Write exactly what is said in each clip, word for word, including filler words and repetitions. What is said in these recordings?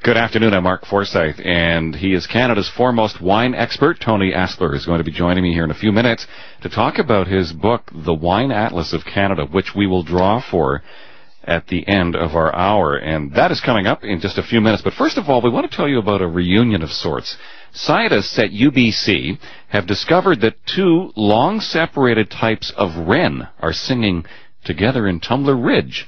Good afternoon, I'm Mark Forsyth, and he is Canada's foremost wine expert. Tony Aspler is going to be joining me here in a few minutes to talk about his book, The Wine Atlas of Canada, which we will draw for at the end of our hour. And that is coming up in just a few minutes. But first of all, we want to tell you about a reunion of sorts. Scientists at U B C have discovered that two long-separated types of wren are singing together in Tumbler Ridge.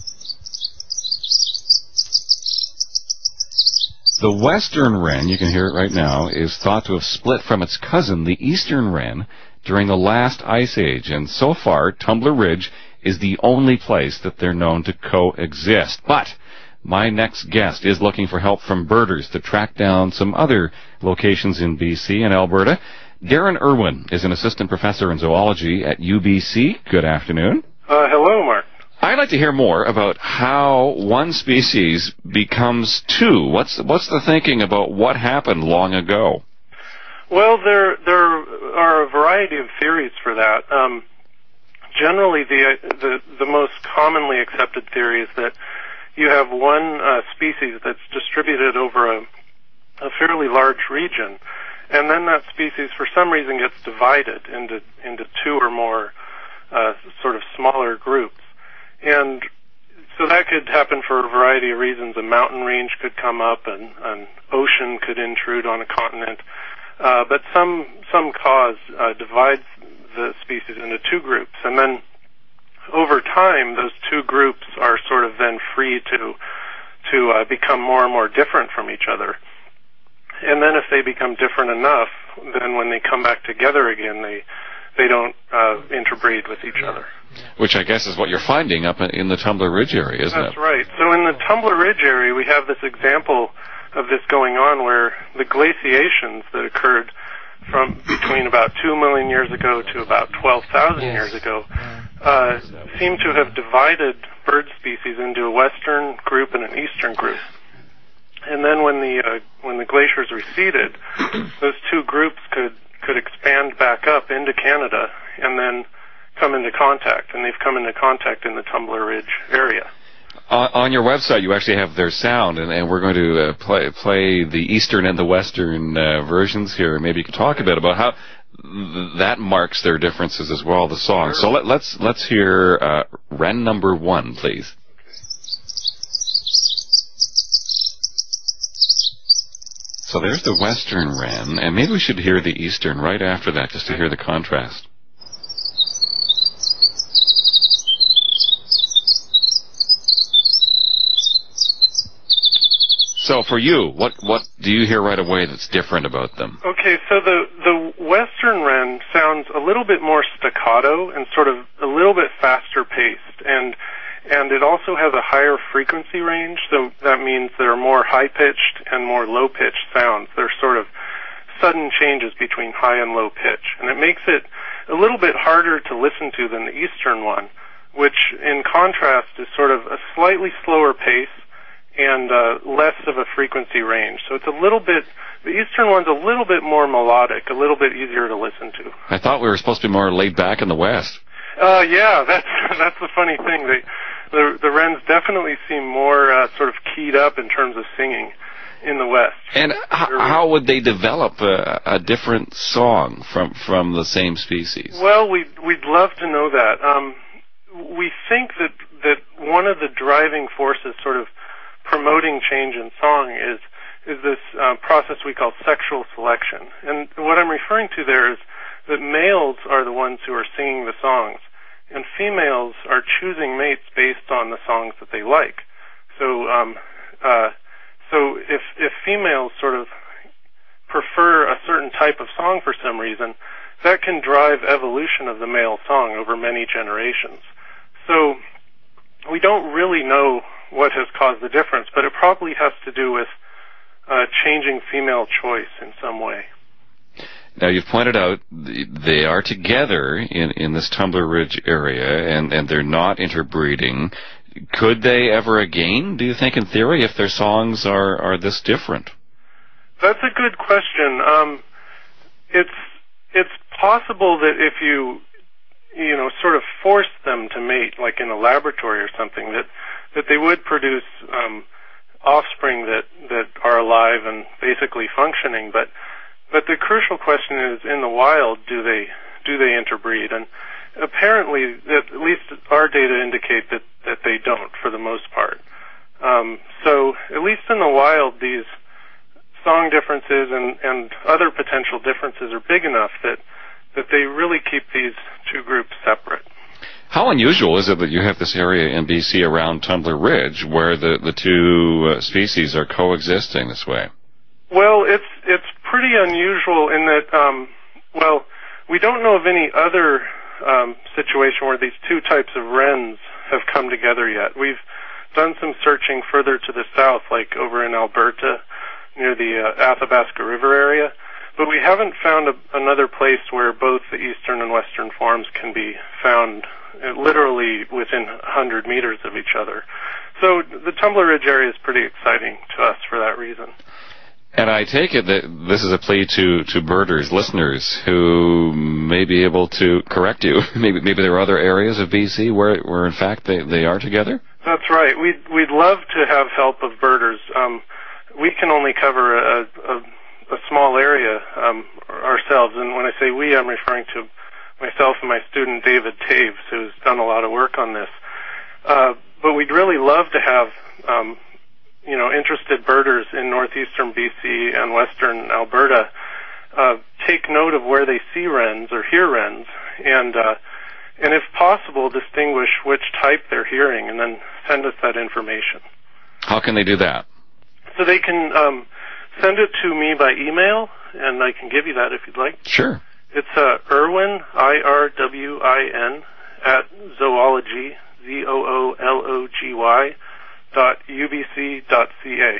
The western wren, you can hear it right now, is thought to have split from its cousin, the eastern wren, during the last ice age. And so far, Tumbler Ridge is the only place that they're known to coexist. But my next guest is looking for help from birders to track down some other locations in B C and Alberta. Darren Irwin is an assistant professor in zoology at U B C. Good afternoon. Uh, hello, Mark. I'd like to hear more about how one species becomes two. What's what's the thinking about what happened long ago? Well, there there are a variety of theories for that. Um, generally, the, the the most commonly accepted theory is that you have one uh, species that's distributed over a, a fairly large region, and then that species, for some reason, gets divided into into two or more uh, sort of smaller groups. And so that could happen for a variety of reasons. A mountain range could come up, and an ocean could intrude on a continent. Uh, but some some cause uh, divides the species into two groups, and then over time, those two groups are sort of then free to to uh, become more and more different from each other. And then if they become different enough, then when they come back together again, they they don't uh, interbreed with each other. Which I guess is what you're finding up in the Tumbler Ridge area, isn't That's it? That's right. So in the Tumbler Ridge area, we have this example of this going on where the glaciations that occurred from between about two million years ago to about twelve thousand yes. years ago uh, seem to have divided bird species into a western group and an eastern group. And then when the uh, when the glaciers receded, those two groups could could expand back up into Canada and then come into contact, and they've come into contact in the Tumbler Ridge area. On, on your website, you actually have their sound, and, and we're going to uh, play play the eastern and the western uh, versions here. Maybe you could talk a bit about how th- that marks their differences as well, the song. Sure. So let, let's let's hear uh, wren number one, please. So there's the western wren, and maybe we should hear the eastern right after that, just to hear the contrast. So for you, what what do you hear right away that's different about them? Okay, so the the western wren sounds a little bit more staccato and sort of a little bit faster paced, and and it also has a higher frequency range, so that means there are more high-pitched and more low-pitched sounds. They're sort of sudden changes between high and low pitch, and it makes it a little bit harder to listen to than the eastern one, which in contrast is sort of a slightly slower pace and uh, less of a frequency range. So it's a little bit, the eastern one's a little bit more melodic, a little bit easier to listen to. I thought we were supposed to be more laid back in the west. Uh, yeah, that's that's the funny thing. They, the the wrens definitely seem more uh, sort of keyed up in terms of singing in the west. And h- how would they develop a, a different song from from the same species? Well, we'd we'd love to know that. Um, we think that that one of the driving forces, sort of promoting change in song, is is this uh, process we call sexual selection. And what I'm referring to there is that males are the ones who are singing the songs, and females are choosing mates based on the songs that they like. So, um, uh, so if if females sort of prefer a certain type of song for some reason, that can drive evolution of the male song over many generations. So we don't really know what has caused the difference, but it probably has to do with uh, changing female choice in some way. Now, you've pointed out they are together in, in this Tumbler Ridge area, and, and they're not interbreeding. Could they ever again, do you think, in theory, if their songs are, are this different? That's a good question. Um, it's it's possible that if you, you know, sort of forced them to mate, like in a laboratory or something, that, that they would produce um, offspring that, that are alive and basically functioning. But but the crucial question is, in the wild, do they do they interbreed? And apparently, at least our data indicate that, that they don't, for the most part. Um, so at least in the wild, these song differences and, and other potential differences are big enough that, that they really keep these two groups separate. How unusual is it that you have this area in B C around Tumbler Ridge where the, the two uh, species are coexisting this way? Well, it's it's pretty unusual in that, um, well, we don't know of any other um, situation where these two types of wrens have come together yet. We've done some searching further to the south, like over in Alberta, near the uh, Athabasca River area, but we haven't found a, another place where both the eastern and western forms can be found uh, literally within one hundred meters of each other. So the Tumbler Ridge area is pretty exciting to us for that reason. And I take it that this is a plea to, to birders, listeners, who may be able to correct you. maybe maybe there are other areas of B C where, where in fact, they, they are together? That's right. We'd, we'd love to have help of birders. Um, we can only cover a, a, a small area um, ourselves. And when I say we, I'm referring to myself and my student, David Taves, who's done a lot of work on this. Uh, but we'd really love to have um, you know, interested birders in northeastern B C and western Alberta uh, take note of where they see wrens or hear wrens, and uh, and if possible, distinguish which type they're hearing, and then send us that information. How can they do that? So they can um, send it to me by email, and I can give you that if you'd like. Sure. It's uh, Irwin, I R W I N, at zoology, Z O O L O G Y, dot U B C dot C A.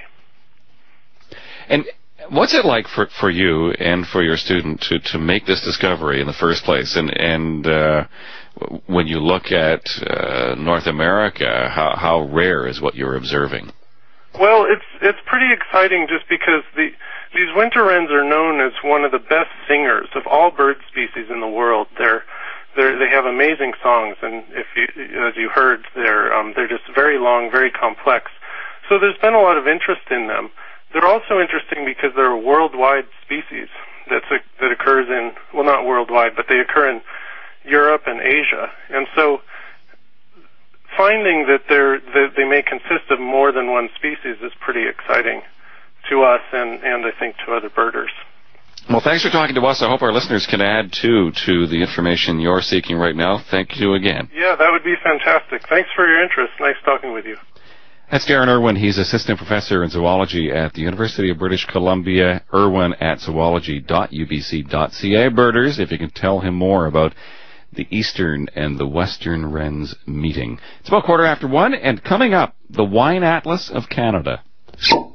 And what's it like for, for you and for your student to, to make this discovery in the first place? And, and uh, when you look at uh, North America, how, how rare is what you're observing? Well, it's it's pretty exciting just because the these winter wrens are known as one of the best singers of all bird species in the world. They're They're, they have amazing songs, and if you, as you heard, they're um, they're just very long, very complex. So there's been a lot of interest in them. They're also interesting because they're a worldwide species that's a, that occurs in, well, not worldwide, but they occur in Europe and Asia. And so finding that they're that they may consist of more than one species is pretty exciting to us, and and I think to other birders. Well, thanks for talking to us. I hope our listeners can add, too, to the information you're seeking right now. Thank you again. Yeah, that would be fantastic. Thanks for your interest. Nice talking with you. That's Darren Irwin. He's assistant professor in zoology at the University of British Columbia. Irwin at zoology dot U B C dot C A. Birders, if you can tell him more about the eastern and the western wrens meeting. It's about quarter after one, and coming up, the Wine Atlas of Canada.